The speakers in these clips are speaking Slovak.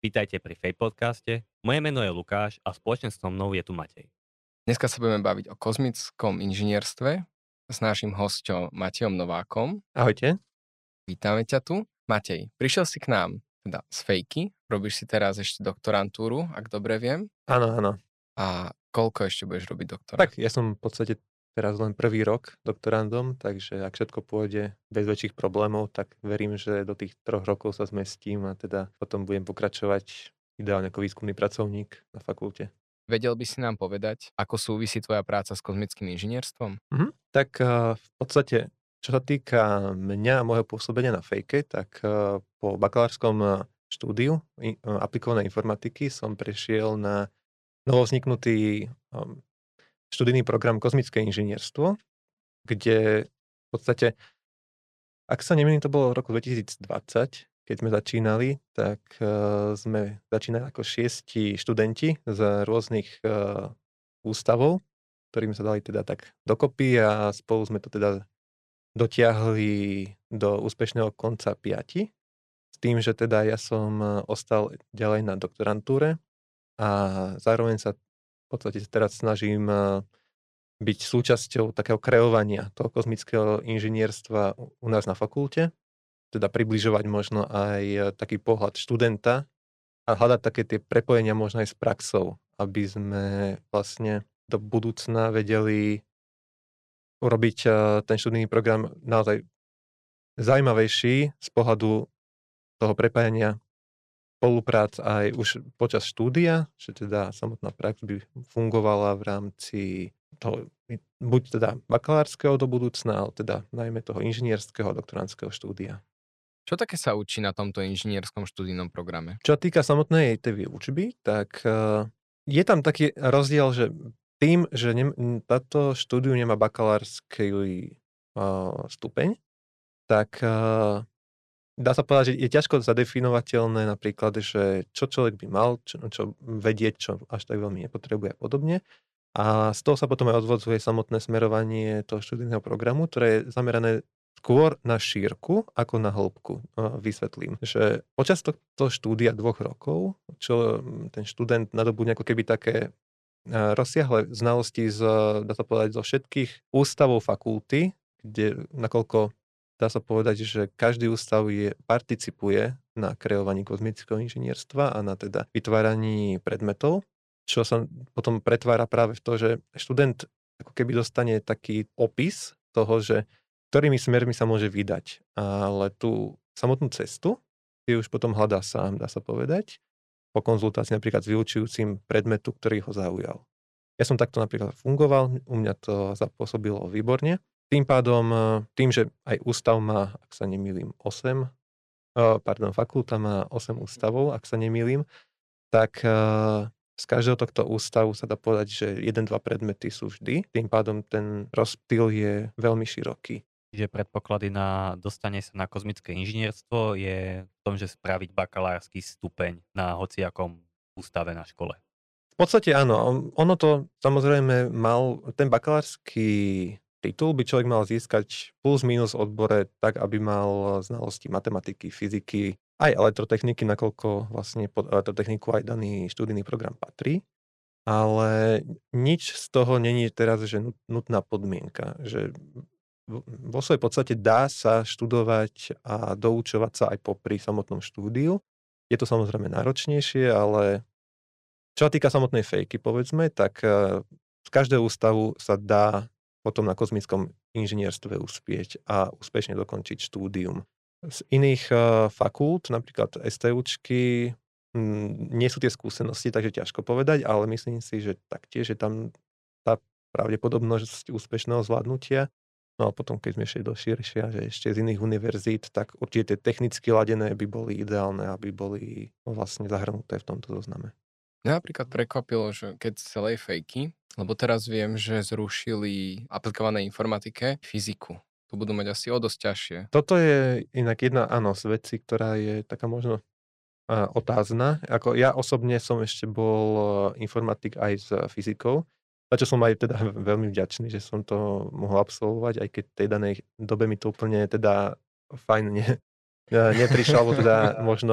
Vítajte pri Fej podcaste. Moje meno je Lukáš a spoločne so mnou je tu Matej. Dneska sa budeme baviť o kozmickom inžinierstve s naším hosťom Matejom Novákom. Ahojte. Vítame ťa tu. Matej, prišiel si k nám teda z Fejky, robíš si teraz ešte doktorantúru, ak dobre viem. Áno, áno. A koľko ešte budeš robiť doktora? Tak, ja som v podstate teraz len prvý rok doktorandom, takže ak všetko pôjde bez väčších problémov, tak verím, že do tých 3 rokov sa zmestím a teda potom budem pokračovať ideálne ako výskumný pracovník na fakulte. Vedel by si nám povedať, ako súvisí tvoja práca s kozmickým inžinierstvom? Tak v podstate, čo sa týka mňa a môjho pôsobenia na Fejke, tak po bakalárskom štúdiu aplikovanej informatiky som prešiel na novovzniknutý študijný program Kozmické inžinierstvo, kde v podstate, ak sa nemýlim, to bolo v roku 2020, keď sme začínali, tak sme začínali ako 6 študenti z rôznych ústavov, ktorým sa dali teda tak dokopy a spolu sme to teda dotiahli do úspešného konca 5. S tým, že teda ja som ostal ďalej na doktorantúre a zároveň sa v podstate teraz snažím byť súčasťou takého kreovania toho kozmického inžinierstva u nás na fakulte, teda približovať možno aj taký pohľad študenta a hľadať také tie prepojenia možno aj s praxou, aby sme vlastne do budúcna vedeli urobiť ten študijný program naozaj zaujímavejší z pohľadu toho prepájania spoluprác aj už počas štúdia, že teda samotná prax by fungovala v rámci toho, buď teda bakalárskeho do budúcna, ale teda najmä toho inžinierského a doktorandského štúdia. Čo také sa učí na tomto inžinierskom študijnom programe? Čo týka samotnej tej výučby, tak je tam taký rozdiel, že tým, že táto štúdiu nemá bakalársky stupeň, tak dá sa povedať, že je ťažko zadefinovateľné napríklad, že čo človek by mal, čo vedieť, čo až tak veľmi nepotrebuje a podobne. A z toho sa potom aj odvodzuje samotné smerovanie toho študijného programu, ktoré je zamerané skôr na šírku ako na hĺbku. Vysvetlím, že počas tohto štúdia 2 rokov, čo ten študent nadobudne ako keby také rozsiahle znalosti dá sa povedať, zo všetkých ústavov fakulty, kde nakoľko dá sa povedať, že každý ústav participuje na kreovaní kozmického inžinierstva a na teda vytváraní predmetov, čo sa potom pretvára práve v to, že študent ako keby dostane taký opis toho, že ktorými smermi sa môže vydať. Ale tú samotnú cestu si už potom hľadá sám, dá sa povedať, po konzultácii napríklad s vyučujúcim predmetu, ktorý ho zaujal. Ja som takto napríklad fungoval, u mňa to zapôsobilo výborne. Tým pádom, tým, že aj ústav má, ak sa nemýlim, fakulta má 8 ústavov, ak sa nemýlim, tak z každého tohto ústavu sa dá povedať, že 1-2 predmety sú vždy. Tým pádom ten rozptyl je veľmi široký. Čiže predpoklady na dostanie sa na kozmické inžinierstvo je v tom, že spraviť bakalársky stupeň na hociakom ústave na škole. V podstate áno. Ono to samozrejme ten bakalársky titul by človek mal získať plus minus odbore tak, aby mal znalosti matematiky, fyziky, aj elektrotechniky, nakoľko vlastne pod elektrotechniku aj daný študijný program patrí. Ale nič z toho není teraz, že nutná podmienka. Že vo svojej podstate dá sa študovať a doučovať sa aj popri samotnom štúdiu. Je to samozrejme náročnejšie, ale čo sa týka samotnej Fejky, povedzme, tak z každého ústavu sa dá potom na kozmickom inžinierstve uspieť a úspešne dokončiť štúdium. Z iných fakult, napríklad STUčky, nie sú tie skúsenosti, takže ťažko povedať, ale myslím si, že taktiež je tam tá pravdepodobnosť úspešného zvládnutia. No a potom, keď sme ešte do širšia, že ešte z iných univerzít, tak určite technicky ladené by boli ideálne, aby boli vlastne zahrnuté v tomto zozname. Mňa napríklad prekvapilo, že keď z celej Fejky, lebo teraz viem, že zrušili aplikované informatike fyziku. To budú mať asi o dosť ťažšie. Toto je inak jedna z vecí, ktorá je taká možno otázna. Ako ja osobne som ešte bol informatik aj s fyzikou, za čo som aj teda veľmi vďačný, že som to mohol absolvovať, aj keď v tej danej dobe mi to úplne teda fajn neprišlo, alebo teda možno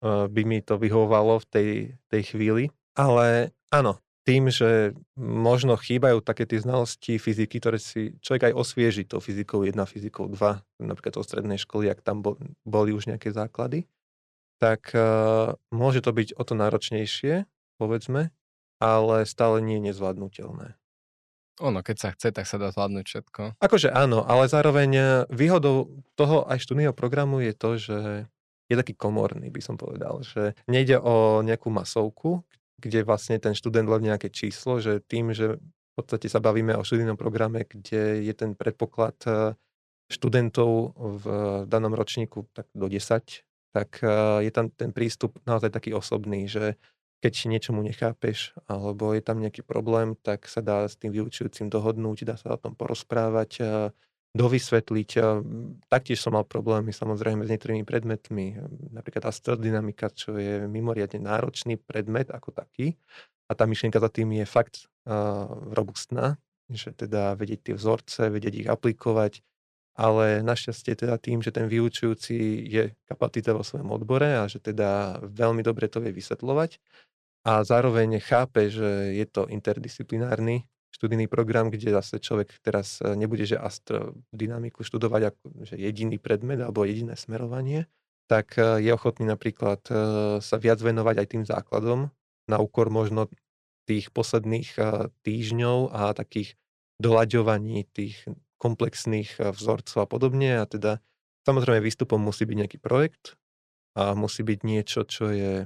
by mi to vyhovovalo v tej chvíli. Ale áno, tým, že možno chýbajú také tie znalosti fyziky, ktoré si človek aj osvieži tou fyzikou 1, fyzikou 2, napríklad od strednej školy, ak tam boli už nejaké základy, tak môže to byť o to náročnejšie, povedzme, ale stále nie je nezvládnutelné. Ono, keď sa chce, tak sa dá zvládnuť všetko. Akože áno, ale zároveň výhodou toho aj študijného programu je to, že je taký komorný, by som povedal, že nejde o nejakú masovku, kde vlastne ten študent len nejaké číslo, že tým, že v podstate sa bavíme o študijnom programe, kde je ten predpoklad študentov v danom ročníku tak do 10, tak je tam ten prístup naozaj taký osobný, že keď niečomu nechápeš alebo je tam nejaký problém, tak sa dá s tým vyučujúcim dohodnúť, dá sa o tom porozprávať, dovysvetliť. Taktiež som mal problémy samozrejme s niektorými predmetmi, napríklad astrodynamika, čo je mimoriadne náročný predmet ako taký. A tá myšlienka za tým je fakt robustná, že teda vedieť tie vzorce, vedieť ich aplikovať, ale našťastie teda tým, že ten vyučujúci je kapacita vo svojom odbore a že teda veľmi dobre to vie vysvetľovať a zároveň chápe, že je to interdisciplinárny študijný program, kde zase človek teraz nebude, že astrodynamiku študovať ako že jediný predmet alebo jediné smerovanie, tak je ochotný napríklad sa viac venovať aj tým základom na úkor možno tých posledných týždňov a takých doľaďovaní tých komplexných vzorcov a podobne. A teda samozrejme výstupom musí byť nejaký projekt a musí byť niečo, čo je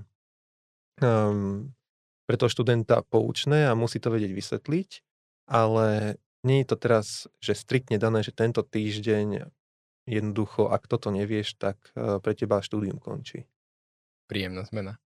pre toho študenta poučné a musí to vedieť vysvetliť, ale nie je to teraz, že striktne dané, že tento týždeň jednoducho, ak toto nevieš, tak pre teba štúdium končí. Príjemná zmena.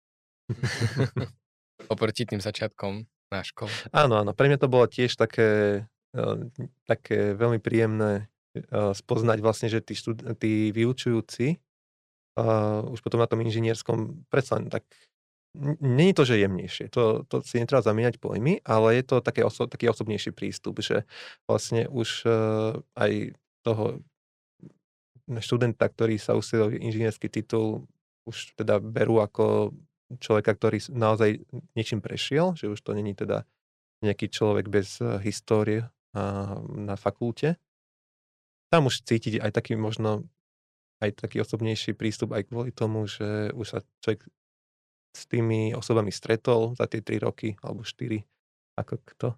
Oproti tým začiatkom na škole. Áno, áno. Pre mňa to bolo tiež také veľmi príjemné spoznať vlastne, že tí vyučujúci už potom na tom inžinierskom predsa len tak nie je to, že jemnejšie. To si netreba zamieňať pojmy, ale je to taký osobnejší prístup, že vlastne už aj toho študenta, ktorý sa usiluje inžinierský titul, už teda berú ako človeka, ktorý naozaj niečím prešiel, že už to není teda nejaký človek bez histórie na fakulte. Tam už cítiť aj taký možno aj taký osobnejší prístup aj kvôli tomu, že už sa človek s tými osobami stretol za tie 3 roky alebo 4, ako kto.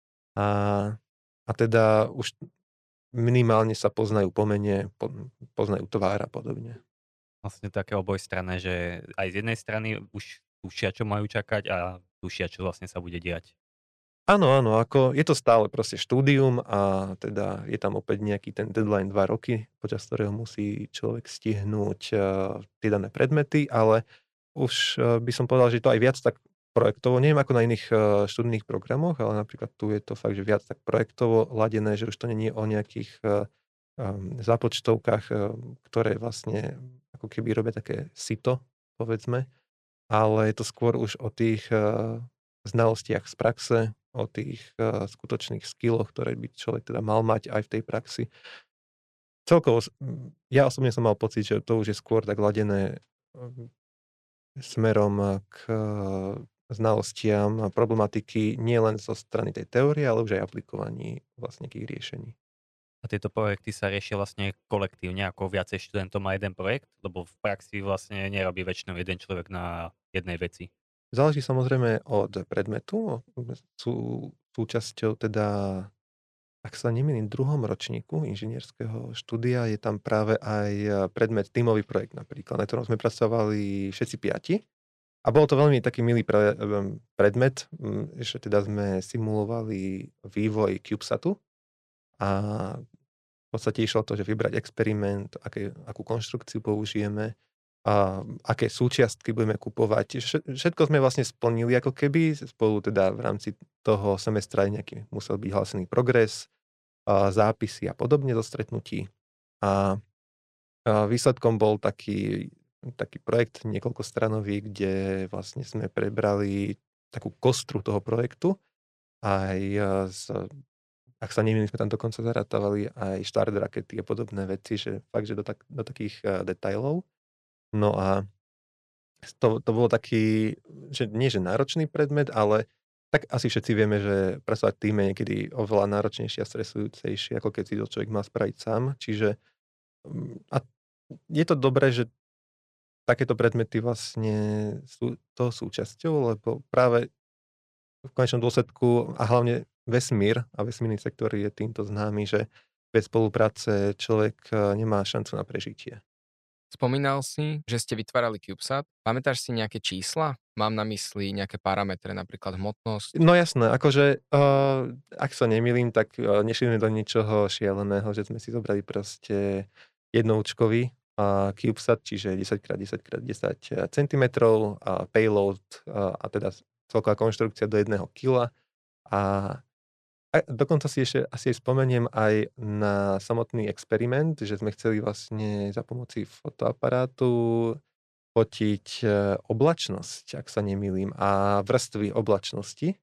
A teda už minimálne sa poznajú po mene, poznajú tvár a podobne. Vlastne také obojstranné, že aj z jednej strany už tušia, čo majú čakať a tušia, čo vlastne sa bude diať. Áno, ako je to stále proste štúdium a teda je tam opäť nejaký ten deadline 2 roky, počas ktorého musí človek stihnúť tie dané predmety, ale už by som povedal, že je to aj viac tak projektovo, neviem ako na iných študijných programoch, ale napríklad tu je to fakt, že viac tak projektovo ladené, že už to nie je o nejakých zápočtovkách, ktoré vlastne ako keby robia také sito, povedzme, ale je to skôr už o tých znalostiach z praxe, o tých skutočných skilloch, ktoré by človek teda mal mať aj v tej praxi. Celkovo, ja osobne som mal pocit, že to už je skôr tak ladené smerom k znalostiam a problematiky nie len zo strany tej teórie, ale už aj aplikovaní vlastne k ich riešení. A tieto projekty sa riešia vlastne kolektívne, ako viacej študentov má jeden projekt, lebo v praxi vlastne nerobí väčšinou jeden človek na jednej veci. Záleží samozrejme od predmetu. Sú súčasťou teda, ak sa nemýlim, 2. ročníku inžinierského štúdia je tam práve aj predmet tímový projekt napríklad, na ktorom sme pracovali všetci 5. A bolo to veľmi taký milý predmet, že teda sme simulovali vývoj CubeSatu a v podstate išlo to, že vybrať experiment, akú konštrukciu použijeme, a aké súčiastky budeme kupovať. Všetko sme vlastne splnili ako keby, spolu teda v rámci toho semestra nejaký musel byť hlásený progres, zápisy a podobne zo stretnutí. A výsledkom bol taký projekt niekoľkostranový, kde vlastne sme prebrali takú kostru toho projektu. Aj ak sa nemýlim, sme tam dokonca zarátavali aj štart rakety a podobné veci, že fakt, že do takých detailov. No a to bolo taký, že nie že náročný predmet, ale tak asi všetci vieme, že pracovať v tíme je niekedy oveľa náročnejšie a stresujúcejšie, ako keď si to človek má spraviť sám. Čiže a je to dobré, že takéto predmety vlastne sú toho súčasťou, lebo práve v konečnom dôsledku a hlavne vesmír a vesmírny sektor je týmto známy, že bez spolupráce človek nemá šancu na prežitie. Spomínal si, že ste vytvárali CubeSat. Pamätáš si nejaké čísla? Mám na mysli nejaké parametre, napríklad hmotnosť. No jasné, akože ak sa nemýlim, tak nešli sme do ničoho šialeného, že sme si zobrali proste jednoučkový CubeSat, čiže 10x10x10 cm a payload a teda celková konštrukcia do 1 kg. A dokonca si ešte asi aj spomeniem aj na samotný experiment, že sme chceli vlastne za pomoci fotoaparátu fotiť oblačnosť, ak sa nemýlim, a vrstvy oblačnosti,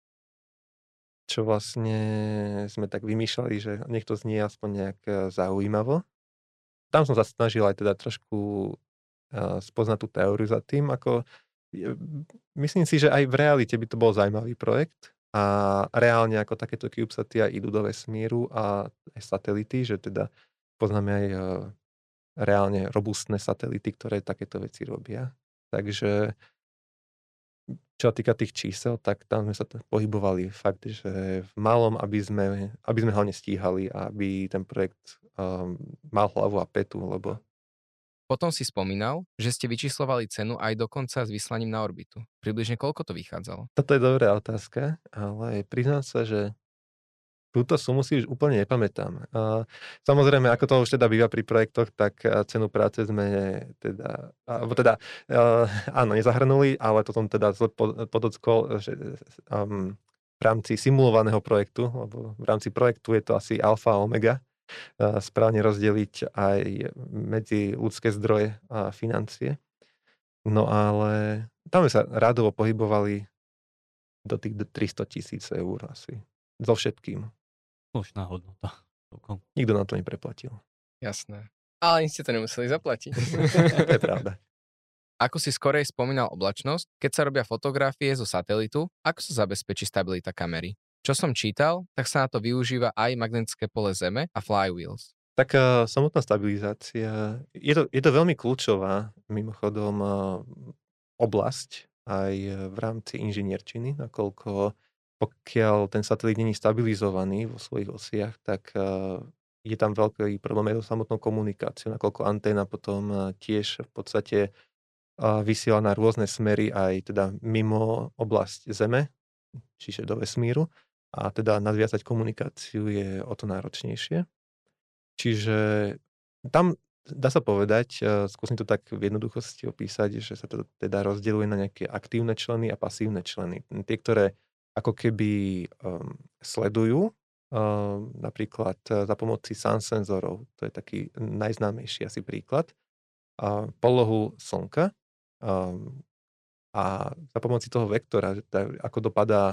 čo vlastne sme tak vymýšľali, že nech to znie aspoň nejak zaujímavo. Tam som sa snažil aj teda trošku spoznať tú teóriu za tým, ako myslím si, že aj v realite by to bol zaujímavý projekt a reálne ako takéto CubeSaty aj idú do vesmíru a aj satelity, že teda poznáme aj reálne robustné satelity, ktoré takéto veci robia. Takže čo sa týka tých čísel, tak tam sme sa pohybovali fakt, že v malom, aby sme hlavne stíhali a aby ten projekt mal hlavu a petu, lebo Potom si spomínal, že ste vyčíslovali cenu aj dokonca s vyslaním na orbitu. Približne koľko to vychádzalo? toto je dobrá otázka, ale priznám sa, že túto sumu si už úplne nepamätám. Samozrejme, ako to už teda býva pri projektoch, tak cenu práce sme teda, alebo teda, áno, nezahrnuli, ale to som teda zle podockol, že v rámci simulovaného projektu, lebo v rámci projektu je to asi alfa a omega, správne rozdeliť aj medzi ľudské zdroje a financie. No ale tam sme sa rádovo pohybovali do tých 300 000 eur asi. So všetkým. Slušná hodnota. Celkom. Nikto nám to nepreplatil. Jasné. Ale ani ste to nemuseli zaplatiť. To je pravda. Ako si skorej spomínal oblačnosť, keď sa robia fotografie zo satelitu, ako sa zabezpečí stabilita kamery? Čo som čítal, tak sa na to využíva aj magnetické pole Zeme a flywheels. Tak samotná stabilizácia, je to veľmi kľúčová mimochodom oblasť aj v rámci inžinierčiny, nakoľko pokiaľ ten satelit není stabilizovaný vo svojich osiach, tak je tam veľký problém aj so samotnou komunikáciou, nakoľko anténa potom tiež v podstate vysiela na rôzne smery aj teda mimo oblasť Zeme, čiže do vesmíru, a teda nadviazať komunikáciu je o to náročnejšie. Čiže tam dá sa povedať, skúsim to tak v jednoduchosti opísať, že sa to teda rozdeľuje na nejaké aktívne členy a pasívne členy. Tie, ktoré ako keby sledujú, napríklad za pomoci sun senzorov, to je taký najznámejší asi príklad, polohu Slnka, a za pomoci toho vektora, ako dopadá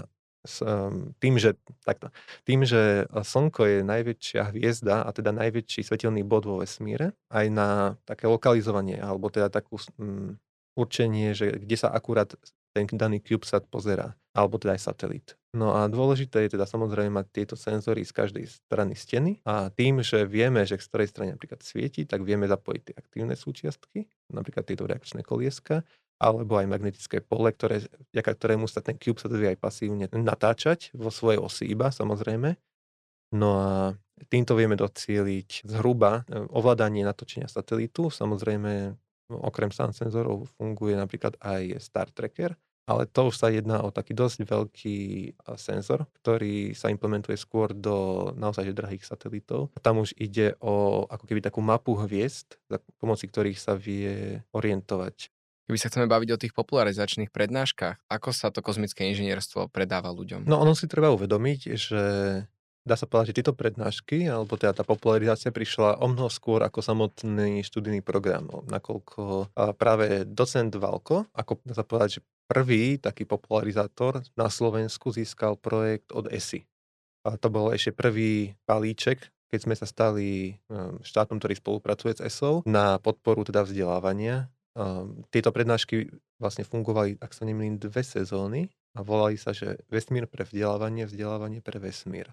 tým, že Slnko je najväčšia hviezda a teda najväčší svetelný bod vo vesmíre, aj na také lokalizovanie, alebo teda takú určenie, že kde sa akurát ten daný CubeSat pozerá, alebo teda aj satelit. No a dôležité je teda samozrejme mať tieto senzory z každej strany steny a tým, že vieme, že z ktorej strany napríklad svieti, tak vieme zapojiť tie aktívne súčiastky, napríklad tieto reakčné kolieska, alebo aj magnetické pole, vďaka ktorému sa ten CubeSat vie aj pasívne natáčať vo svojej osi iba, samozrejme. No a týmto vieme docieliť zhruba ovládanie natočenia satelitu. Samozrejme, okrem sun senzorov funguje napríklad aj Star Tracker, ale to už sa jedná o taký dosť veľký senzor, ktorý sa implementuje skôr do naozaj drahých satelitov. A tam už ide o ako keby takú mapu hviezd, za pomoci ktorých sa vie orientovať. Keby sa chceme baviť o tých popularizačných prednáškach, ako sa to kozmické inžinierstvo predáva ľuďom? No ono si treba uvedomiť, že dá sa povedať, že tieto prednášky, alebo teda tá popularizácia prišla o mnoho skôr ako samotný študijný program, nakoľko práve docent Valko, ako dá sa povedať, že prvý taký popularizátor na Slovensku získal projekt od ESI. A to bol ešte prvý balíček, keď sme sa stali štátom, ktorý spolupracuje s ESO na podporu teda vzdelávania Tieto prednášky vlastne fungovali, ak sa nemýlim, 2 sezóny a volali sa, že Vesmír pre vzdelávanie, vzdelávanie pre vesmír.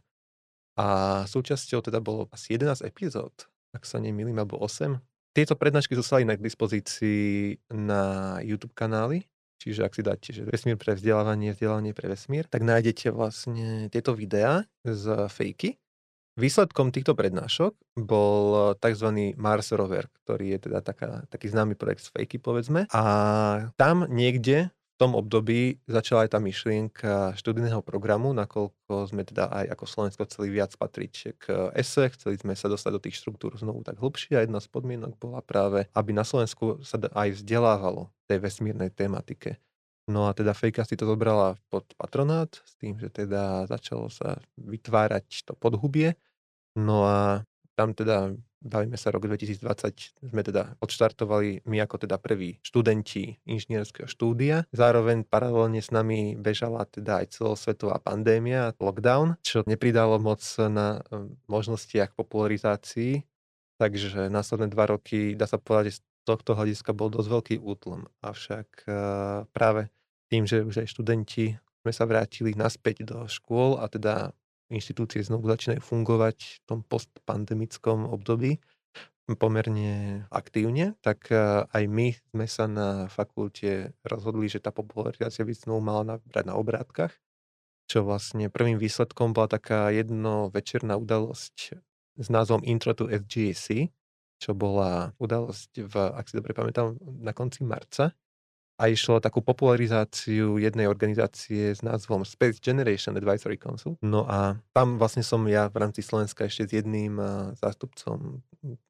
A súčasťou teda bolo asi 11 epizód, ak sa nemýlim, alebo 8. Tieto prednášky zostali na k dispozícii na YouTube kanály, čiže ak si dáte, že Vesmír pre vzdelávanie, vzdelávanie pre vesmír, tak nájdete vlastne tieto videá z fejky. Výsledkom týchto prednášok bol tzv. Mars rover, ktorý je teda taký známy projekt z fejky, povedzme. A tam niekde v tom období začala aj tá myšlienka študijného programu, nakoľko sme teda aj ako Slovensko chceli viac patriť k ESE, chceli sme sa dostať do tých štruktúr znovu tak hlbšie a jedna z podmienok bola práve, aby na Slovensku sa aj vzdelávalo v tej vesmírnej tematike. No a teda fejka si to zobrala pod patronát s tým, že teda začalo sa vytvárať to podhubie. No a tam teda, bavíme sa rok 2020, sme teda odštartovali my ako teda prví študenti inžinierského štúdia. Zároveň paralelne s nami bežala teda aj celosvetová pandémia, lockdown, čo nepridalo moc na možnostiach popularizácií. Takže následné 2 roky, dá sa povedať, že z tohto hľadiska bol dosť veľký útlm. Avšak práve tým, že už aj študenti sme sa vrátili naspäť do škôl a teda inštitúcie znovu začínajú fungovať v tom postpandemickom období pomerne aktívne, tak aj my sme sa na fakulte rozhodli, že tá popularizácia by znovu mala nabrať na obrátkach, čo vlastne prvým výsledkom bola taká jednovečerná udalosť s názvom Intro to SGAC, čo bola udalosť ak si dobre pamätám, na konci marca. A išlo o takú popularizáciu jednej organizácie s názvom Space Generation Advisory Council. No a tam vlastne som ja v rámci Slovenska ešte s jedným zástupcom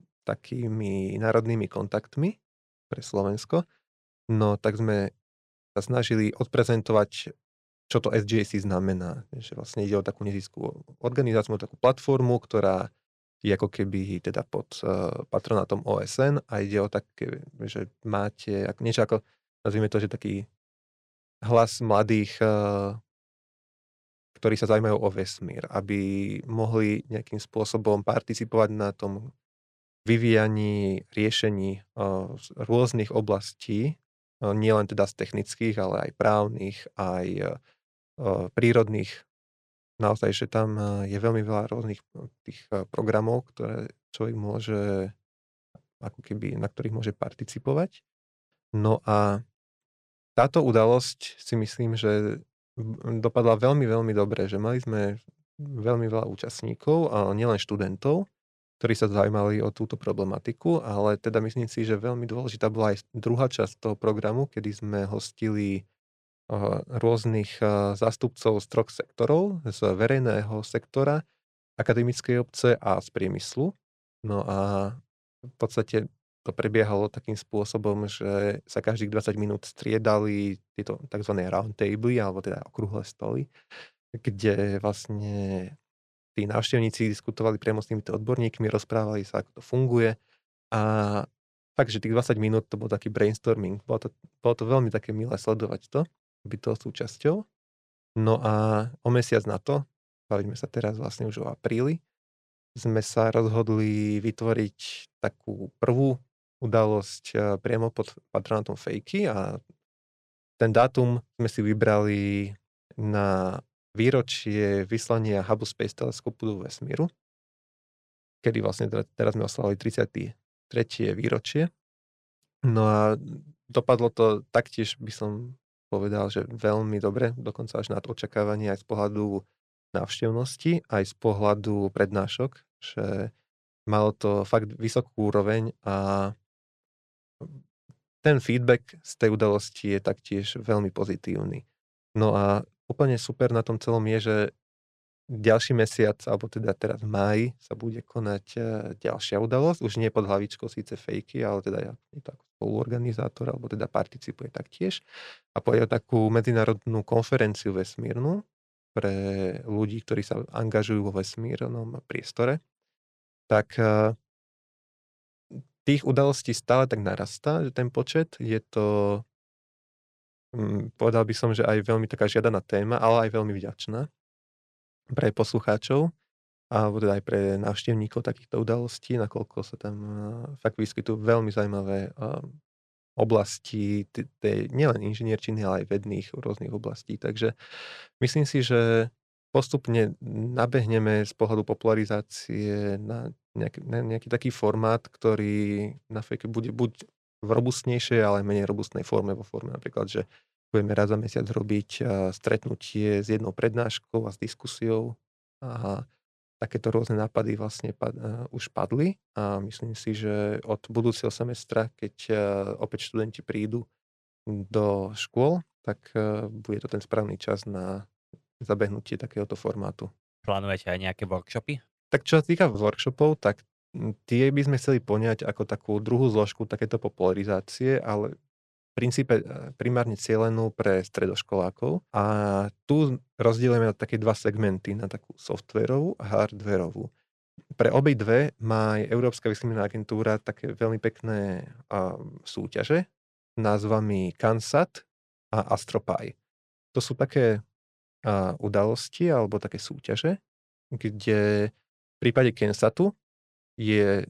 takými národnými kontaktmi pre Slovensko. No tak sme sa snažili odprezentovať, čo to SGAC znamená. Že vlastne ide o takú neziskú organizáciu, takú platformu, ktorá je ako keby teda pod patronátom OSN a ide o také, že máte niečo ako, nazvime to, že taký hlas mladých, ktorí sa zaujímajú o vesmír, aby mohli nejakým spôsobom participovať na tom vyvíjaní riešení z rôznych oblastí, nielen teda z technických, ale aj právnych, aj prírodných. Naozaj, že tam je veľmi veľa rôznych tých programov, ktoré človek môže, ako keby, na ktorých môže participovať. No a táto udalosť si myslím, že dopadla veľmi, veľmi dobre, že mali sme veľmi veľa účastníkov, a nielen študentov, ktorí sa zaujímali o túto problematiku, ale teda myslím si, že veľmi dôležitá bola aj druhá časť toho programu, kedy sme hostili rôznych zástupcov z 3 sektorov, z verejného sektora, akademickej obce a z priemyslu. No a v podstate to prebiehalo takým spôsobom, že sa každých 20 minút striedali tieto tzv. Round table, alebo teda okrúhle stoly, kde vlastne tí návštevníci diskutovali priamo s týmito odborníkmi, rozprávali sa, ako to funguje. A fakt, že tých 20 minút to bol taký brainstorming. Bolo to veľmi také milé sledovať to, byť toho súčasťou. No a o mesiac na to, bavíme sa teraz vlastne už o apríli, sme sa rozhodli vytvoriť takú prvú udalosť priamo pod patronátom fejky a ten dátum sme si vybrali na výročie vyslania Hubble Space Teleskopu do vesmíru, kedy vlastne teraz sme oslavili 33. výročie. No a dopadlo to taktiež, by som povedal, že veľmi dobre, dokonca až nad očakávanie aj z pohľadu návštevnosti, aj z pohľadu prednášok, že malo to fakt vysokú úroveň a ten feedback z tej udalosti je taktiež veľmi pozitívny. No a úplne super na tom celom je, že ďalší mesiac, alebo teda teraz v máji, sa bude konať ďalšia udalosť. Už nie pod hlavičkou síce fejky, ale teda je to ako spoluorganizátor, alebo teda participuje taktiež. A pôjde o takú medzinárodnú konferenciu vesmírnu pre ľudí, ktorí sa angažujú vo vesmírnom priestore. Tak tých udalostí stále tak narastá, že ten počet je to, povedal by som, že aj veľmi taká žiadaná téma, ale aj veľmi vďačná pre poslucháčov, alebo teda aj pre návštevníkov takýchto udalostí, nakoľko sa tam fakt vyskytujú veľmi zaujímavé oblastí, nielen inžinierčiny, ale aj vedných rôznych oblastí. Takže myslím si, že postupne nabehneme z pohľadu popularizácie na nejaký taký formát, ktorý na fejke bude buď v robustnejšej, ale menej robustnej forme, vo forme napríklad, že budeme raz za mesiac robiť stretnutie s jednou prednáškou a s diskusiou. A takéto rôzne nápady vlastne už padli a myslím si, že od budúceho semestra, keď opäť študenti prídu do škôl, tak bude to ten správny čas na zabehnutie takéhoto formátu. Plánujete aj nejaké workshopy? Tak čo sa týka workshopov, tak tie by sme chceli poňať ako takú druhú zložku takéto popularizácie, ale v princípe primárne cielenú pre stredoškolákov. A tu rozdielujeme na také dva segmenty, na takú softwarovú a hardwarovú. Pre obidve má aj Európska výskumná agentúra také veľmi pekné súťaže názvami CANSAT a AstroPy. To sú také udalosti alebo také súťaže, kde v prípade CANSATu je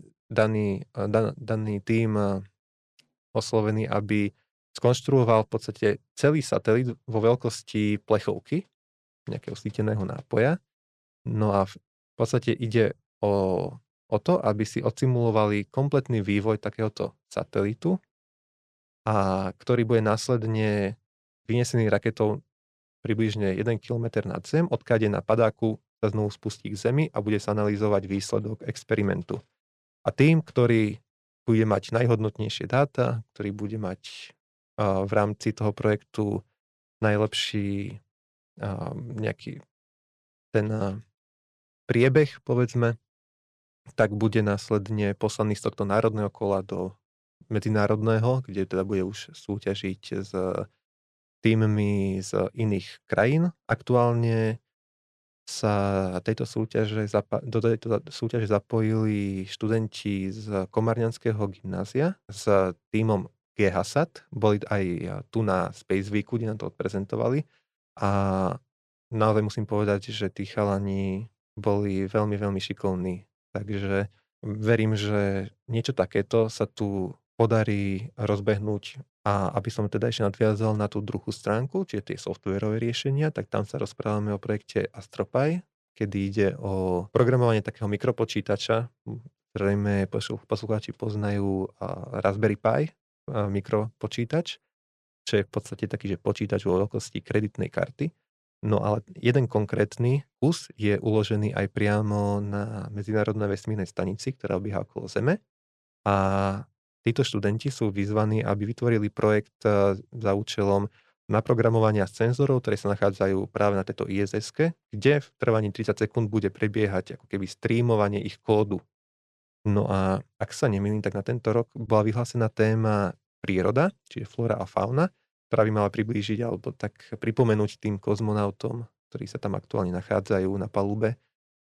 daný tím oslovený, aby skonštruoval v podstate celý satelit vo veľkosti plechovky, nejakého síteného nápoja. No a v podstate ide o to, aby si odsimulovali kompletný vývoj takéhoto satelitu, a ktorý bude následne vynesený raketou približne 1 km nad zem, odkiaľ na padáku sa znovu spustí k zemi a bude sa analyzovať výsledok experimentu. A tým, ktorý bude mať najhodnotnejšie dáta, ktorý bude mať v rámci toho projektu najlepší nejaký ten priebeh, povedzme, tak bude následne poslaný z tohto národného kola do medzinárodného, kde teda bude už súťažiť s tímmi z iných krajín. Aktuálne sa do tejto súťaže zapojili študenti z Komárňanského gymnázia s tímom GHSAT. Boli aj tu na Space Weeku, kde nám to odprezentovali. A naozaj musím povedať, že tí chalani boli veľmi, veľmi šikovní. Takže verím, že niečo takéto sa tu podarí rozbehnúť. A aby som teda ešte nadviazal na tú druhú stránku, čiže tie softwarové riešenia, tak tam sa rozprávame o projekte AstroPy, kedy ide o programovanie takého mikropočítača. Zrejme poslucháči poznajú Raspberry Pi, mikropočítač, čo je v podstate taký, že počítač vo veľkosti kreditnej karty. No ale jeden konkrétny kus je uložený aj priamo na Medzinárodnej vesmírnej stanici, ktorá obieha okolo Zeme. A títo študenti sú vyzvaní, aby vytvorili projekt za účelom naprogramovania senzorov, ktoré sa nachádzajú práve na tejto ISS-ke, kde v trvaní 30 sekúnd bude prebiehať ako keby streamovanie ich kódu. No a ak sa nemýlim, tak na tento rok bola vyhlásená téma príroda, čiže flóra a fauna, ktorá by mala priblížiť alebo tak pripomenúť tým kozmonautom, ktorí sa tam aktuálne nachádzajú na palube,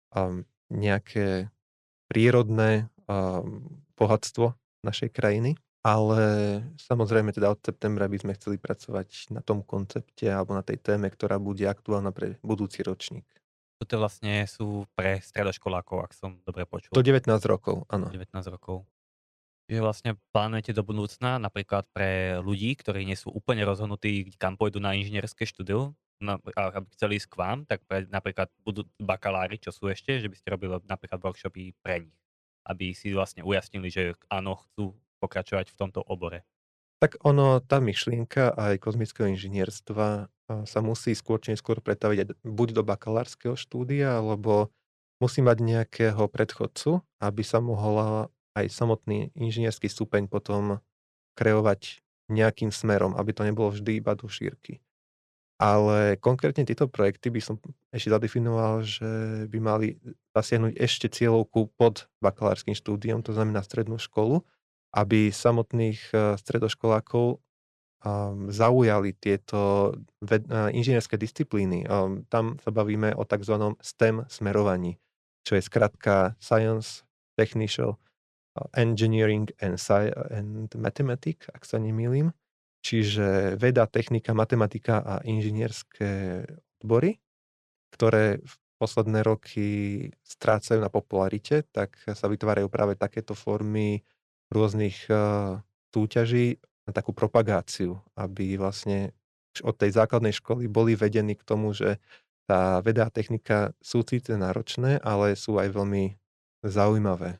nejaké prírodné bohatstvo našej krajiny. Ale samozrejme teda od septembra by sme chceli pracovať na tom koncepte alebo na tej téme, ktorá bude aktuálna pre budúci ročník. Toto vlastne sú pre stredoškolákov, ak som dobre počul. Do 19 rokov, áno. 19 rokov. Čiže vlastne plánujete do budúcna napríklad pre ľudí, ktorí nie sú úplne rozhodnutí, kam pôjdu na inžinierské štúdium, aby chceli ísť k vám, tak napríklad budú bakalári, čo sú ešte, že by ste robili napríklad workshopy pre nich, aby si vlastne ujasnili, že áno, chcú pokračovať v tomto obore. Tak tá myšlienka aj kozmického inžinierstva sa musí skôr či neskôr pretaviť buď do bakalárskeho štúdia, alebo musí mať nejakého predchodcu, aby sa mohla aj samotný inžinierský stupeň potom kreovať nejakým smerom, aby to nebolo vždy iba do šírky. Ale konkrétne tieto projekty by som ešte zadefinoval, že by mali zasiahnuť ešte cieľovku pod bakalárskym štúdiom, to znamená strednú školu, aby samotných stredoškolákov zaujali tieto inžinierské disciplíny. Tam sa bavíme o tzv. STEM smerovaní, čo je skratka Science, Technical, Engineering and Mathematics, ak sa nemýlim. Čiže veda, technika, matematika a inžinierské odbory, ktoré v posledné roky strácajú na popularite, tak sa vytvárajú práve takéto formy rôznych súťaží na takú propagáciu, aby vlastne už od tej základnej školy boli vedení k tomu, že tá veda a technika sú síce náročné, ale sú aj veľmi zaujímavé.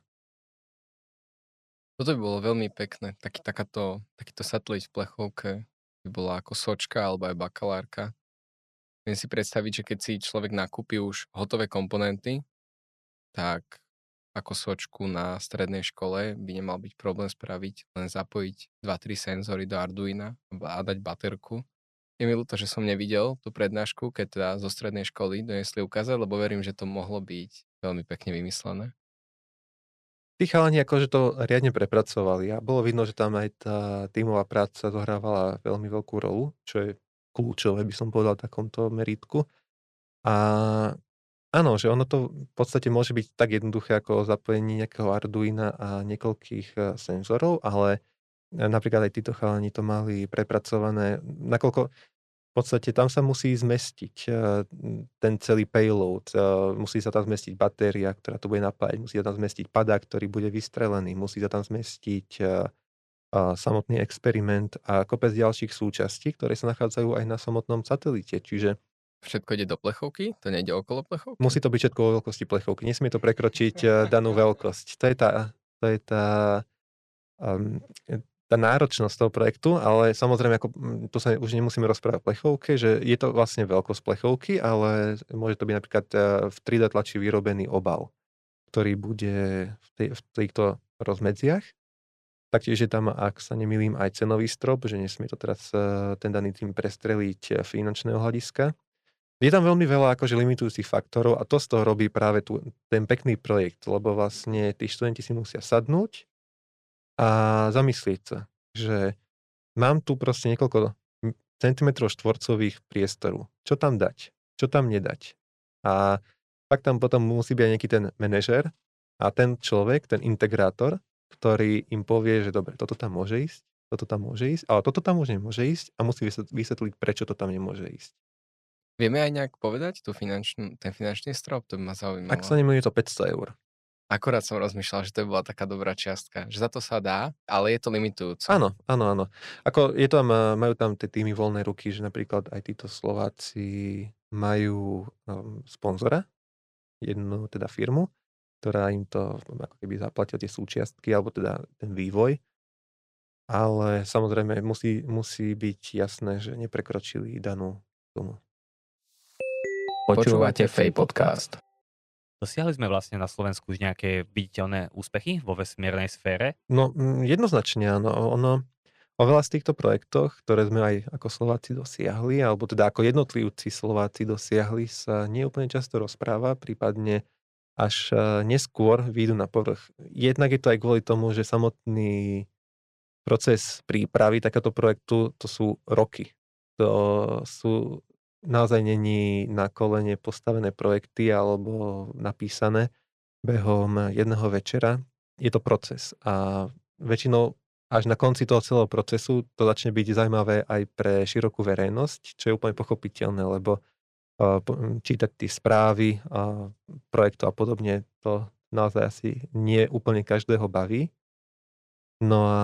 Toto by bolo veľmi pekné. Takýto satelit v plechovke by bola ako sočka alebo aj bakalárka. Viem si predstaviť, že keď si človek nakúpi už hotové komponenty, tak ako sočku na strednej škole by nemal byť problém spraviť, len zapojiť 2-3 senzory do Arduina a dať baterku. Je mi ľúto, že som nevidel tú prednášku, keď teda zo strednej školy donesli ukázať, lebo verím, že to mohlo byť veľmi pekne vymyslené. Tí chalani akože to riadne prepracovali a bolo vidno, že tam aj tá tímová práca zohrávala veľmi veľkú rolu, čo je kľúčové, by som povedal, v takomto meritku. A áno, že ono to v podstate môže byť tak jednoduché ako zapojenie nejakého Arduina a niekoľkých senzorov, ale napríklad aj títo chalani to mali prepracované, nakoľko v podstate tam sa musí zmestiť ten celý payload, musí sa tam zmestiť batéria, ktorá to bude napájať, musí sa tam zmestiť padák, ktorý bude vystrelený, musí sa tam zmestiť samotný experiment a kopec ďalších súčastí, ktoré sa nachádzajú aj na samotnom satelite. Čiže Všetko ide do plechovky? To nejde okolo plechovky? musí to byť všetko vo veľkosti plechovky. Nesmie to prekročiť danú veľkosť. To je um, tá náročnosť toho projektu, ale samozrejme, ako, tu sa už nemusíme rozprávať o plechovke, že je to vlastne veľkosť plechovky, ale môže to byť napríklad v 3D tlači vyrobený obal, ktorý bude v týchto rozmedziach. Taktiež je tam, ak sa nemýlim, aj cenový strop, že nesmie to teraz ten daný tým prestreliť finančného hľadiska. Je tam veľmi veľa akože limitujúcich faktorov a to z toho robí práve ten pekný projekt, lebo vlastne tí študenti si musia sadnúť a zamyslieť sa, že mám tu proste niekoľko centimetrov štvorcových priestoru. Čo tam dať? Čo tam nedať? A tak tam potom musí byť aj nejaký ten manažer a ten človek, ten integrátor, ktorý im povie, že dobre, toto tam môže ísť, toto tam môže ísť, ale toto tam už nemôže ísť a musí vysvetliť, prečo to tam nemôže ísť. Vieme aj nejak povedať ten finančný strop? To by ma zaujímalo. Ak sa nemýlim, je to 500 eur. Akorát som rozmýšľal, že to by bola taká dobrá čiastka. Že za to sa dá, ale je to limitujúce. Áno. Ako je tam, majú tam tie týmy voľnej ruky, že napríklad aj títo Slováci majú sponzora, jednu teda firmu, ktorá im to ako keby zaplatila tie súčiastky, alebo teda ten vývoj. Ale samozrejme musí byť jasné, že neprekročili danú sumu. Počúvate Fej podcast. Dosiahli sme vlastne na Slovensku už nejaké viditeľné úspechy vo vesmírnej sfére? No, jednoznačne áno. O veľa z týchto projektoch, ktoré sme aj ako Slováci dosiahli, alebo teda ako jednotlivci Slováci dosiahli, sa nie úplne často rozpráva, prípadne až neskôr výjdu na povrch. Jednak je to aj kvôli tomu, že samotný proces prípravy takéto projektu, to sú roky. To sú naozaj není na kolene postavené projekty alebo napísané behom jedného večera. Je to proces a väčšinou až na konci toho celého procesu to začne byť zaujímavé aj pre širokú verejnosť, čo je úplne pochopiteľné, lebo čítať tie správy projektov a podobne, to naozaj asi nie úplne každého baví. No a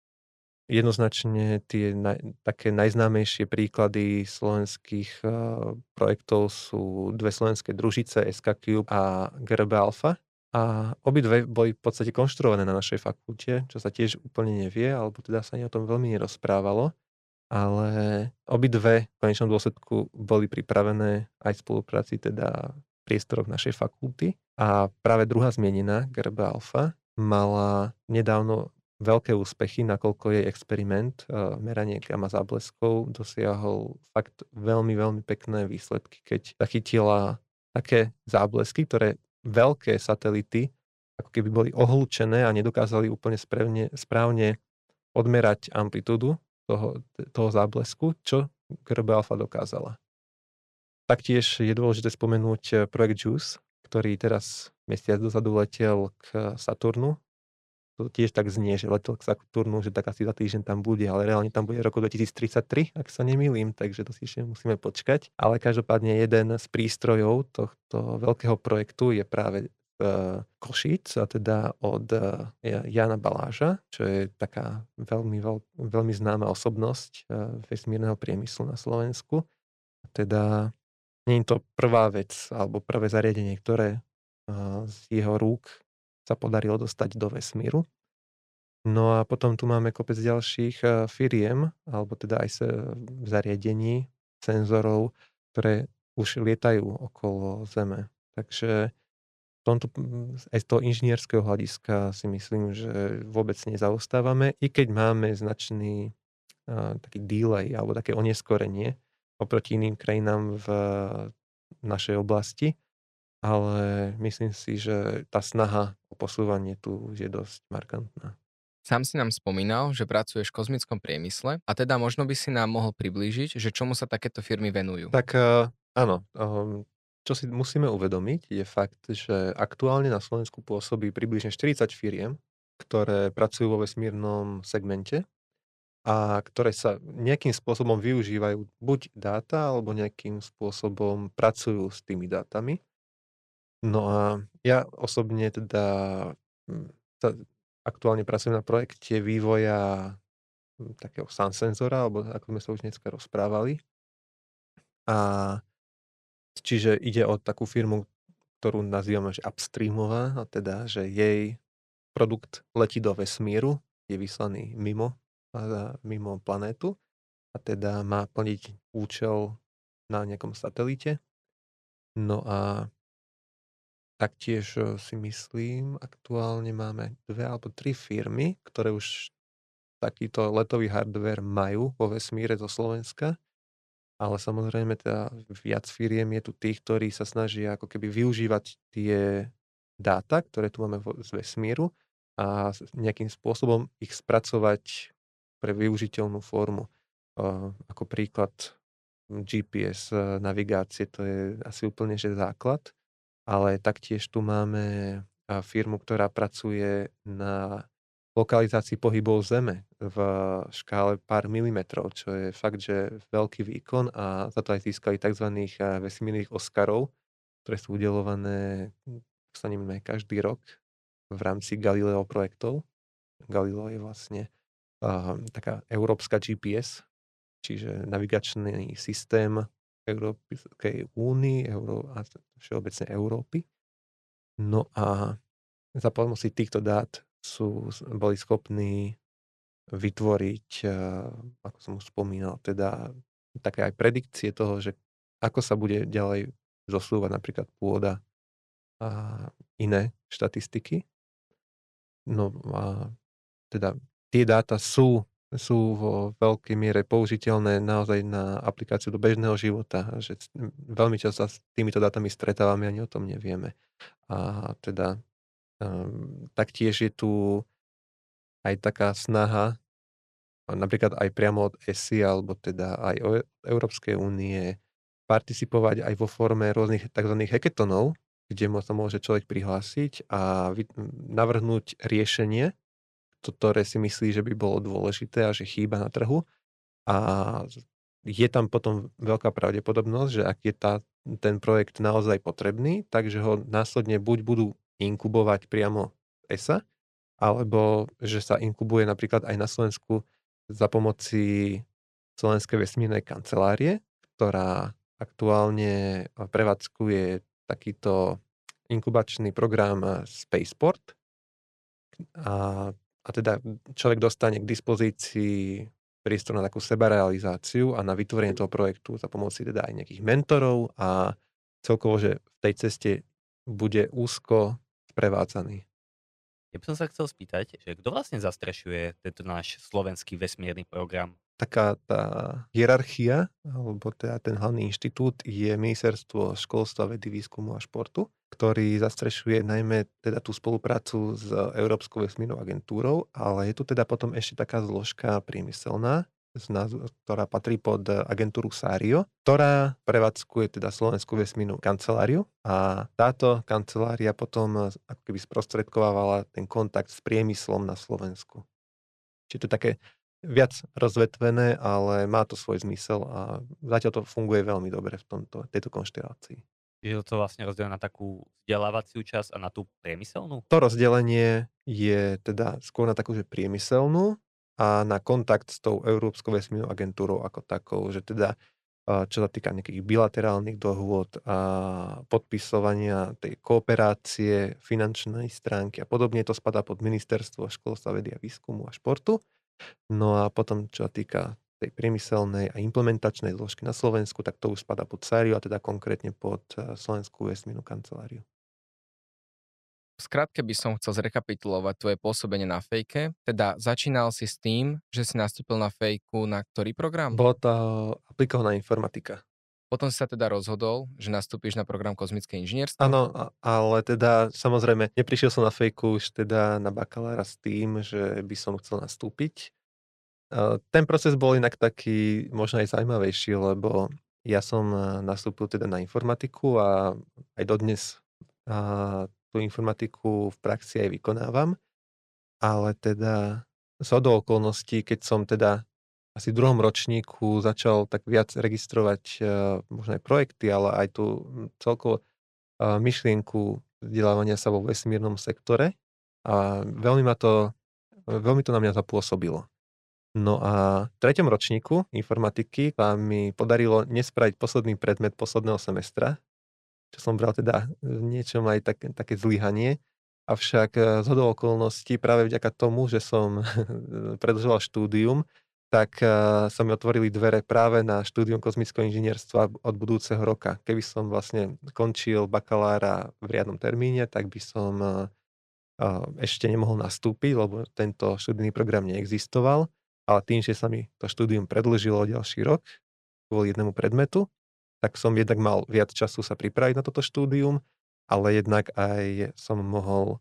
jednoznačne tie také najznámejšie príklady slovenských projektov sú dve slovenské družice, SK Cube a GRB Alpha. A obidve boli v podstate konštruované na našej fakulte, čo sa tiež úplne nevie, alebo teda sa ani o tom veľmi nerozprávalo. Ale obidve v konečnom dôsledku boli pripravené aj v spolupráci teda v priestoroch našej fakulty. A práve druhá zmienená, GRB Alpha, mala nedávno veľké úspechy, nakoľko jej experiment meranie gamma zábleskov dosiahol fakt veľmi, veľmi pekné výsledky, keď zachytila také záblesky, ktoré veľké satelity ako keby boli ohlučené a nedokázali úplne správne odmerať amplitúdu toho záblesku, čo GRB Alpha dokázala. Taktiež je dôležité spomenúť projekt JUICE, ktorý teraz mesiac dozadu letel k Saturnu. To tiež tak znie, že letel k Saturnu, že tak asi za týždeň tam bude, ale reálne tam bude roku 2033, ak sa nemýlim, takže to si ešte musíme počkať. Ale každopádne jeden z prístrojov tohto veľkého projektu je práve Košíc, a teda od Jana Baláža, čo je taká veľmi známa osobnosť vesmírneho priemyslu na Slovensku. Teda nie je to prvá vec alebo prvé zariadenie, ktoré z jeho rúk sa podarilo dostať do vesmíru. No a potom tu máme kopec ďalších firiem, alebo teda aj zariadení, senzorov, ktoré už lietajú okolo Zeme. Takže v tomto, aj z toho inžinierského hľadiska si myslím, že vôbec nezaostávame, i keď máme značný taký delay alebo také oneskorenie oproti iným krajinám v našej oblasti, ale myslím si, že tá snaha o posúvanie tu je dosť markantná. Sám si nám spomínal, že pracuješ v kozmickom priemysle a teda možno by si nám mohol priblížiť, že čomu sa takéto firmy venujú. Tak áno, čo si musíme uvedomiť je fakt, že aktuálne na Slovensku pôsobí približne 40 firiem, ktoré pracujú vo vesmírnom segmente a ktoré sa nejakým spôsobom využívajú buď dáta, alebo nejakým spôsobom pracujú s tými dátami. No a ja osobne teda aktuálne pracujem na projekte vývoja takého sun senzora, alebo ako sme sa už dneska rozprávali. A čiže ide o takú firmu, ktorú nazývame že upstreamová, a teda, že jej produkt letí do vesmíru, je vyslaný mimo planétu a teda má plniť účel na nejakom satelite. No a taktiež si myslím, aktuálne máme 2 alebo 3 firmy, ktoré už takýto letový hardware majú vo vesmíre zo Slovenska. Ale samozrejme teda viac firiem je tu tých, ktorí sa snažia ako keby využívať tie dáta, ktoré tu máme z vesmíru a nejakým spôsobom ich spracovať pre využiteľnú formu. Ako príklad GPS navigácie, to je asi úplne že základ, ale taktiež tu máme firmu, ktorá pracuje na lokalizácii pohybov Zeme v škále pár milimetrov, čo je fakt, že veľký výkon, a za to aj získali tzv. Vesmírnych Oscarov, ktoré sú udelované, ak sa nemýlim, každý rok v rámci Galileo projektov. Galileo je vlastne taká európska GPS, čiže navigačný systém Európskej únie a všeobecne Európy. No a za pomoci týchto dát boli schopní vytvoriť, ako som už spomínal, teda také aj predikcie toho, že ako sa bude ďalej zosúvať napríklad pôda a iné štatistiky. No a teda tie dáta sú vo veľkej miere použiteľné naozaj na aplikáciu do bežného života, že veľmi často sa s týmito dátami stretávame, ani o tom nevieme. A teda taktiež je tu aj taká snaha, napríklad aj priamo od ESI, alebo teda aj Európskej únie, participovať aj vo forme rôznych tzv. Hackathonov, kde sa môže človek prihlásiť a navrhnúť riešenie, ktoré si myslí, že by bolo dôležité a že chýba na trhu. A je tam potom veľká pravdepodobnosť, že ak je ten projekt naozaj potrebný, takže ho následne buď budú inkubovať priamo ESA, alebo že sa inkubuje napríklad aj na Slovensku za pomoci Slovenskej vesmírnej kancelárie, ktorá aktuálne prevádzkuje takýto inkubačný program Spaceport. A teda človek dostane k dispozícii priestor na takú sebarealizáciu a na vytvorenie toho projektu za pomoci teda aj nejakých mentorov, a celkovo, že v tej ceste bude úzko sprevádzaný. Ja by som sa chcel spýtať, že kto vlastne zastrešuje tento náš slovenský vesmírny program? Taká tá hierarchia, alebo teda ten hlavný inštitút je Ministerstvo školstva, vedy, výskumu a športu, ktorý zastrešuje najmä teda tú spoluprácu s Európskou vesmírnou agentúrou, ale je tu teda potom ešte taká zložka priemyselná, ktorá patrí pod agentúru SARIO, ktorá prevádzkuje teda Slovenskú vesmírnu kanceláriu, a táto kancelária potom ako keby sprostredkovávala ten kontakt s priemyslom na Slovensku. Čiže to je také viac rozvetvené, ale má to svoj zmysel a zatiaľ to funguje veľmi dobre v tejto konštelácii. Je to vlastne rozdelené na takú vzdelávaciu časť a na tú priemyselnú? To rozdelenie je teda skôr na takú, že priemyselnú a na kontakt s tou Európskou vesmírnou agentúrou ako takou, že teda čo sa týka nejakých bilaterálnych dohôd a podpisovania tej kooperácie, finančnej stránky a podobne, to spadá pod Ministerstvo školstva, vedy a výskumu a športu. No a potom, čo sa týka tej priemyselnej a implementačnej zložky na Slovensku, tak to už spadá pod SARIU a teda konkrétne pod Slovenskú vesmírnu kanceláriu. V skratke by som chcel zrekapitulovať tvoje pôsobenie na fejke. Teda začínal si s tým, že si nastúpil na fejku na ktorý program? Bola to aplikovaná informatika. Potom si sa teda rozhodol, že nastúpiš na program kozmické inžinierstvo? Áno, ale teda samozrejme neprišiel som na fejku už teda na bakalára s tým, že by som chcel nastúpiť. Ten proces bol inak taký možno aj zaujímavejší, lebo ja som nastúpil teda na informatiku a aj dodnes tú informatiku v praxi aj vykonávam, ale teda zhodou okolností, keď som teda asi v druhom ročníku začal tak viac registrovať možno aj projekty, ale aj tú celkovo myšlienku vzdelávania sa vo vesmírnom sektore a veľmi to na mňa zapôsobilo. No a v 3. ročníku informatiky sa mi podarilo nespraviť posledný predmet posledného semestra, čo som bral teda v niečom aj také zlyhanie. Avšak zhodou okolností práve vďaka tomu, že som predĺžoval štúdium, tak sa mi otvorili dvere práve na štúdium kozmického inžinierstva od budúceho roka. Keby som vlastne končil bakalára v riadnom termíne, tak by som ešte nemohol nastúpiť, lebo tento študijný program neexistoval. Ale tým, že sa mi to štúdium predĺžilo o ďalší rok kvôli jednému predmetu, tak som jednak mal viac času sa pripraviť na toto štúdium, ale jednak aj som mohol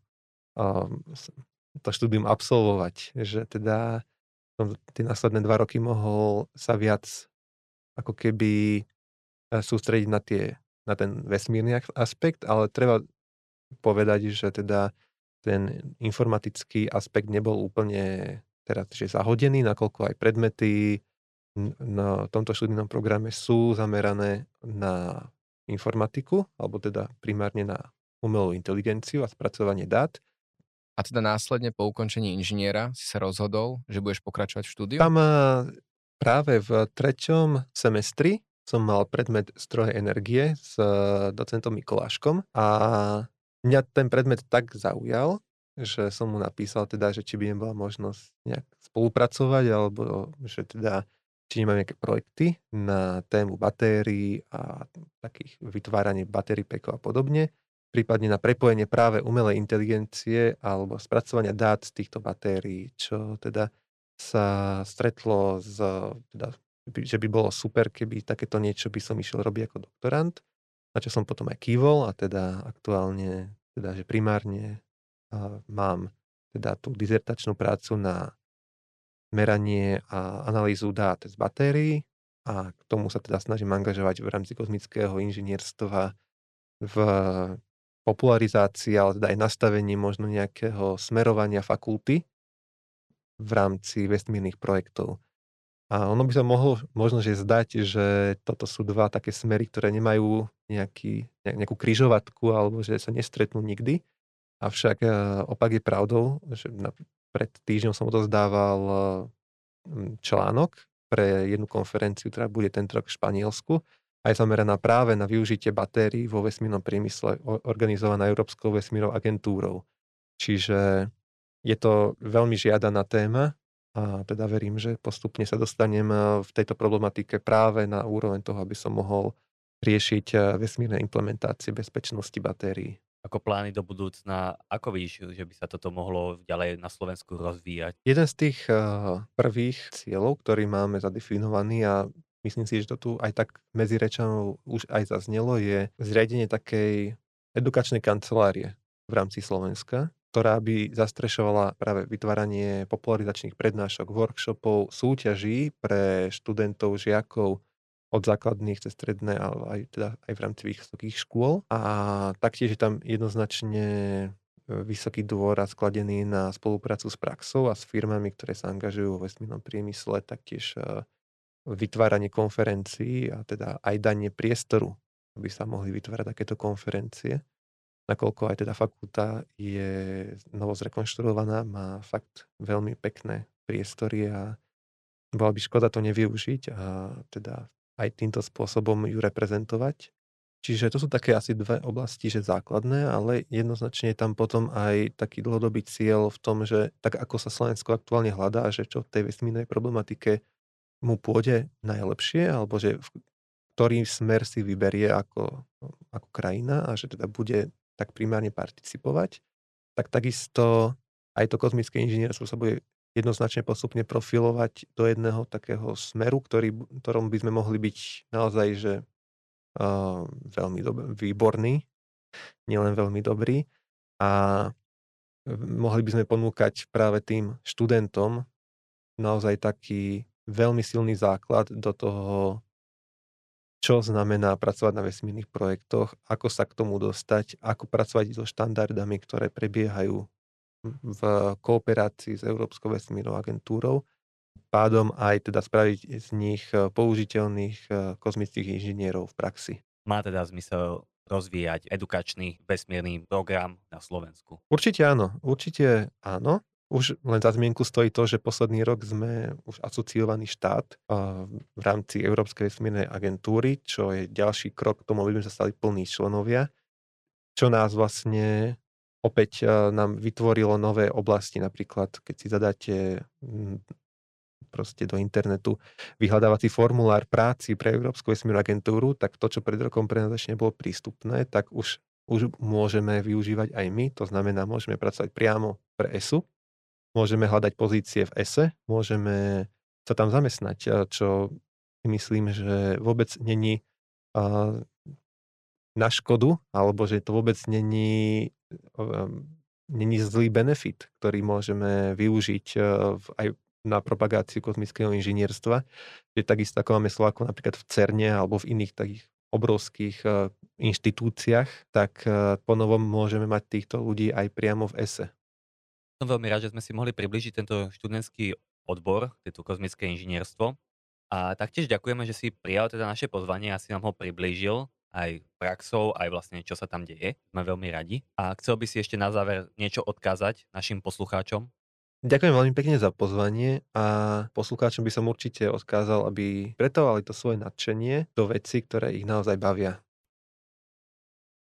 to štúdium absolvovať, že teda som tie následné 2 roky mohol sa viac ako keby sústrediť na ten vesmírny aspekt, ale treba povedať, že teda ten informatický aspekt nebol úplne teraz že zahodený, nakoľko aj predmety na tomto študijnom programe sú zamerané na informatiku, alebo teda primárne na umelú inteligenciu a spracovanie dát. A teda následne po ukončení inžiniera si sa rozhodol, že budeš pokračovať v štúdiu? Tam práve v 3. semestri som mal predmet stroje energie s docentom Mikoláškom a mňa ten predmet tak zaujal, že som mu napísal teda, že či by nebola možnosť nejak spolupracovať, alebo že teda či nemáme nejaké projekty na tému batérií a takých vytváranie batérií packov a podobne, prípadne na prepojenie práve umelej inteligencie alebo spracovania dát z týchto batérií, čo teda sa stretlo teda, že by bolo super, keby takéto niečo by som išiel robiť ako doktorant, na čo som potom aj kývol a teda aktuálne, teda, že primárne mám teda tú dizertačnú prácu na meranie a analýzu dát z batérií a k tomu sa teda snažím angažovať v rámci kozmického inžinierstva v popularizácii, ale teda aj nastavení možno nejakého smerovania fakulty v rámci vesmírnych projektov. A ono by sa mohlo možno že zdať, že toto sú dva také smery, ktoré nemajú nejakú križovatku alebo že sa nestretnú nikdy. Avšak opak je pravdou, že pred týždňom som odozdával článok pre jednu konferenciu, ktorá bude tento rok v Španielsku a je zameraná práve na využitie batérií vo vesmírnom priemysle organizovaná Európskou vesmírnou agentúrou. Čiže je to veľmi žiadaná téma a teda verím, že postupne sa dostanem v tejto problematike práve na úroveň toho, aby som mohol riešiť vesmírne implementácie bezpečnosti batérií. Ako plány do budúcna, ako vidíš, že by sa toto mohlo ďalej na Slovensku rozvíjať? Jeden z tých prvých cieľov, ktorý máme zadefinovaný a myslím si, že to tu aj tak medzi rečami už aj zaznelo, je zriadenie takej edukačnej kancelárie v rámci Slovenska, ktorá by zastrešovala práve vytváranie popularizačných prednášok, workshopov, súťaží pre študentov, žiakov od základných cez stredné, ale aj v rámci vysokých škôl. A taktiež je tam jednoznačne vysoký dôraz skladený na spoluprácu s praxou a s firmami, ktoré sa angažujú vo vesmírnom priemysle, taktiež vytváranie konferencií a teda aj danie priestoru aby sa mohli vytvárať takéto konferencie. Nakoľko aj teda fakulta je novo zrekonštruovaná, má fakt veľmi pekné priestory a bola by škoda to nevyužiť a teda aj týmto spôsobom ju reprezentovať. Čiže to sú také asi dve oblasti, že základné, ale jednoznačne je tam potom aj taký dlhodobý cieľ v tom, že tak ako sa Slovensko aktuálne hľadá, že čo v tej vesmírnej problematike mu pôjde najlepšie, alebo že ktorý smer si vyberie ako krajina a že teda bude tak primárne participovať, tak takisto aj to kozmické inžinierstvo sa bude jednoznačne postupne profilovať do jedného takého smeru, ktorom by sme mohli byť naozaj, že veľmi výborný, nielen veľmi dobrý. A mohli by sme ponúkať práve tým študentom naozaj taký veľmi silný základ do toho, čo znamená pracovať na vesmírnych projektoch, ako sa k tomu dostať, ako pracovať so štandardami, ktoré prebiehajú v kooperácii s Európskou vesmírnou agentúrou. Pádom aj teda spraviť z nich použiteľných kozmických inžinierov v praxi. Má teda zmysel rozvíjať edukačný vesmírny program na Slovensku? Určite áno. Už len za zmienku stojí to, že posledný rok sme už asociovaný štát v rámci Európskej vesmírnej agentúry, čo je ďalší krok k tomu, aby sme sa stali plní členovia, čo nás vlastne opäť nám vytvorilo nové oblasti. Napríklad, keď si zadáte proste do internetu vyhľadávací formulár práci pre Európsku vesmírnu agentúru, tak to, čo pred rokom pre nás ešte nebolo prístupné, tak už môžeme využívať aj my. To znamená, môžeme pracovať priamo pre ESU, môžeme hľadať pozície v ESE, môžeme sa tam zamestnať, čo si myslím, že vôbec není na škodu, alebo že to vôbec není zlý benefit, ktorý môžeme využiť aj na propagáciu kozmického inžinierstva. Že takisto ako máme Slovákov napríklad v CERNe alebo v iných takých obrovských inštitúciách, tak ponovom môžeme mať týchto ľudí aj priamo v ESE. Som veľmi rád, že sme si mohli priblížiť tento študentský odbor, tieto kozmické inžinierstvo. A taktiež ďakujeme, že si prijal teda naše pozvanie a si nám ho priblížil aj praxou, aj vlastne čo sa tam deje. Sme veľmi radi. A chcel by si ešte na záver niečo odkázať našim poslucháčom? Ďakujem veľmi pekne za pozvanie a poslucháčom by som určite odkázal, aby pretovali to svoje nadšenie do vecí, ktoré ich naozaj bavia.